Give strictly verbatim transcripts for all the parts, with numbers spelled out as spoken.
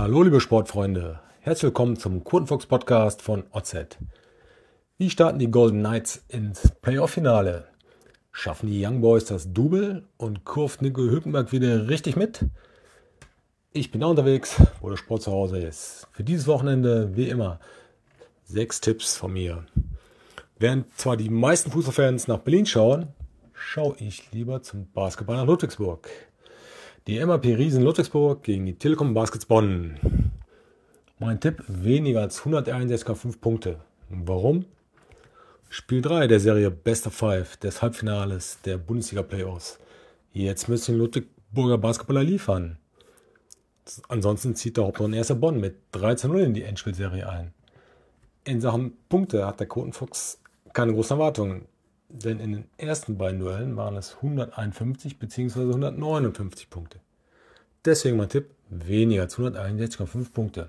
Hallo liebe Sportfreunde, herzlich willkommen zum Quotenfuchs Podcast von O Z. Wie starten die Golden Knights ins Playoff-Finale? Schaffen die Young Boys das Double und kurft Nico Hülkenberg wieder richtig mit? Ich bin da unterwegs, wo der Sport zu Hause ist. Für dieses Wochenende, wie immer, sechs Tipps von mir. Während zwar die meisten Fußballfans nach Berlin schauen, schaue ich lieber zum Basketball nach Ludwigsburg. Die M A P Riesen Ludwigsburg gegen die Telekom Baskets Bonn. Mein Tipp, weniger als hunderteinundsechzig Komma fünf Punkte. Warum? Spiel drei der Serie Best of Five des Halbfinales der Bundesliga-Playoffs. Jetzt müssen die Ludwigsburger Basketballer liefern. Ansonsten zieht der Hauptrundenerster Bonn mit drei zu null in die Endspielserie ein. In Sachen Punkte hat der Quotenfuchs keine großen Erwartungen, denn in den ersten beiden Duellen waren es hunderteinundfünfzig bzw. hundertneunundfünfzig Punkte. Deswegen mein Tipp, weniger als hunderteinundsechzig Komma fünf Punkte.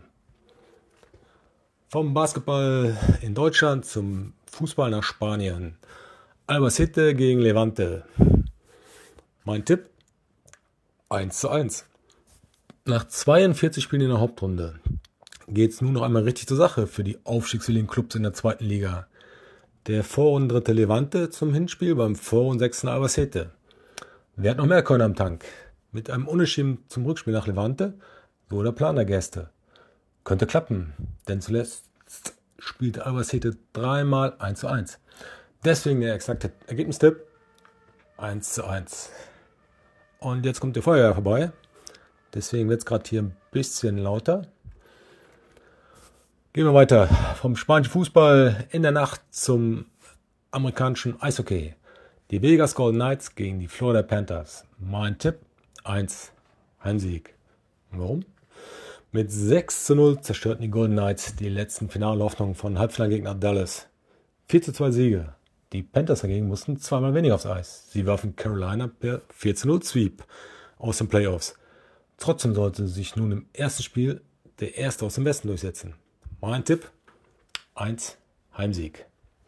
Vom Basketball in Deutschland zum Fußball nach Spanien. Albacete gegen Levante. Mein Tipp, eins zu eins. Nach zweiundvierzig Spielen in der Hauptrunde geht es nun noch einmal richtig zur Sache für die aufstiegswilligen Clubs in der zweiten Liga. Der Vorrundendritte Levante zum Hinspiel beim Vorrundensechsten Albacete. Wer hat noch mehr Körner am Tank? Mit einem Unentschieden zum Rückspiel nach Levante, so der Plan der Gäste. Könnte klappen, denn zuletzt spielte Albacete dreimal eins zu eins. Deswegen der exakte Ergebnistipp eins zu eins. Und jetzt kommt der Feuerwehr vorbei. Deswegen wird es gerade hier ein bisschen lauter. Gehen wir weiter vom spanischen Fußball in der Nacht zum amerikanischen Eishockey. Die Vegas Golden Knights gegen die Florida Panthers. Mein Tipp, eins, Heimsieg. Warum? Mit sechs zu null zerstörten die Golden Knights die letzten Finalhoffnungen von Halbfinalgegner Dallas. vier zu zwei Siege. Die Panthers dagegen mussten zweimal weniger aufs Eis. Sie warfen Carolina per vier zu null Sweep aus den Playoffs. Trotzdem sollte sich nun im ersten Spiel der Erste aus dem Westen durchsetzen. Mein Tipp, eins, Heimsieg.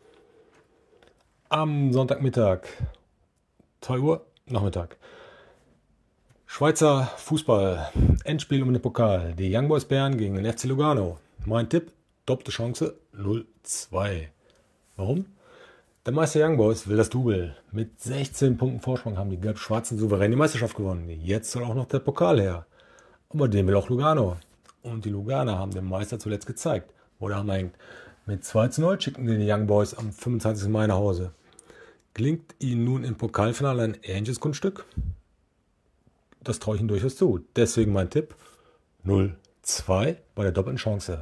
Am Sonntagmittag, zwei Uhr, Nachmittag. Schweizer Fußball, Endspiel um den Pokal. Die Young Boys Bern gegen den F C Lugano. Mein Tipp, doppelte Chance, null zwei. Warum? Der Meister Young Boys will das Double. Mit sechzehn Punkten Vorsprung haben die Gelb-Schwarzen souverän die Meisterschaft gewonnen. Jetzt soll auch noch der Pokal her. Aber den will auch Lugano. Und die Luganer haben den Meister zuletzt gezeigt, wo der Hammer hängt. Mit zwei zu null schickten die Young Boys am fünfundzwanzigsten Mai nach Hause. Gelingt ihnen nun im Pokalfinale ein ähnliches Kunststück? Das traue ich ihnen durchaus zu. Deswegen mein Tipp, null zwei bei der doppelten Chance.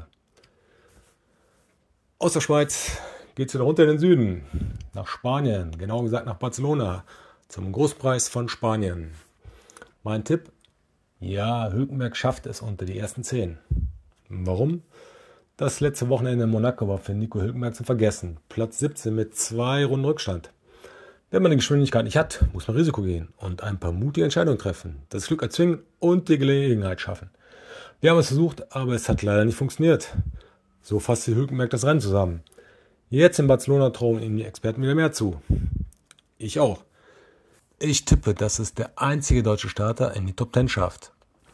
Aus der Schweiz geht es wieder runter in den Süden, nach Spanien, genauer gesagt nach Barcelona, zum Großpreis von Spanien. Mein Tipp, ja, Hülkenberg schafft es unter die ersten zehn. Warum? Das letzte Wochenende in Monaco war für Nico Hülkenberg zum Vergessen. Platz siebzehn mit zwei Runden Rückstand. Wenn man die Geschwindigkeit nicht hat, muss man Risiko gehen und ein paar mutige Entscheidungen treffen, das Glück erzwingen und die Gelegenheit schaffen. Wir haben es versucht, aber es hat leider nicht funktioniert. So fasste Hülkenberg das Rennen zusammen. Jetzt in Barcelona trauen ihm die Experten wieder mehr zu. Ich auch. Ich tippe, dass es der einzige deutsche Starter in die Top zehn schafft.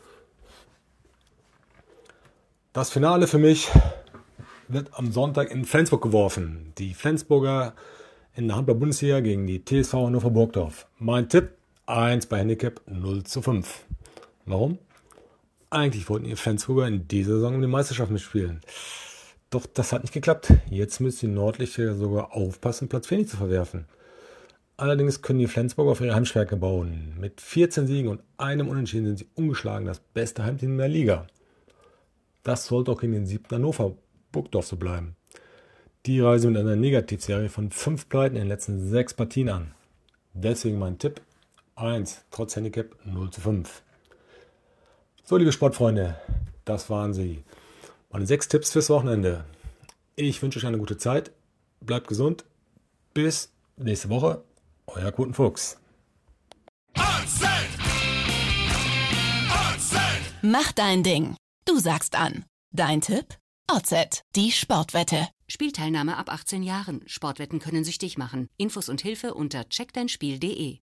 Das Finale für mich wird am Sonntag in Flensburg geworfen. Die Flensburger in der Handball-Bundesliga gegen die T S V Hannover Burgdorf. Mein Tipp, eins bei Handicap null zu fünf. Warum? Eigentlich wollten die Flensburger in dieser Saison um die Meisterschaft mitspielen. Doch das hat nicht geklappt. Jetzt müssen die Nordlichter sogar aufpassen, Platz vier nicht zu verwerfen. Allerdings können die Flensburger auf ihre Heimstärke bauen. Mit vierzehn Siegen und einem Unentschieden sind sie ungeschlagen das beste Heimteam in der Liga. Das sollte auch gegen den siebten Hannover Burgdorf so bleiben. Die reisen mit einer Negativserie von fünf Pleiten in den letzten sechs Partien an. Deswegen mein Tipp, eins, trotz Handicap null zu fünf. So, liebe Sportfreunde, das waren sie. Meine sechs Tipps fürs Wochenende. Ich wünsche euch eine gute Zeit. Bleibt gesund. Bis nächste Woche. Euer Quotenfuchs. Mach dein Ding. Du sagst an. Dein Tipp? O Z, die Sportwette. Spielteilnahme ab achtzehn Jahren. Sportwetten können süchtig machen. Infos und Hilfe unter check dein spiel punkt de.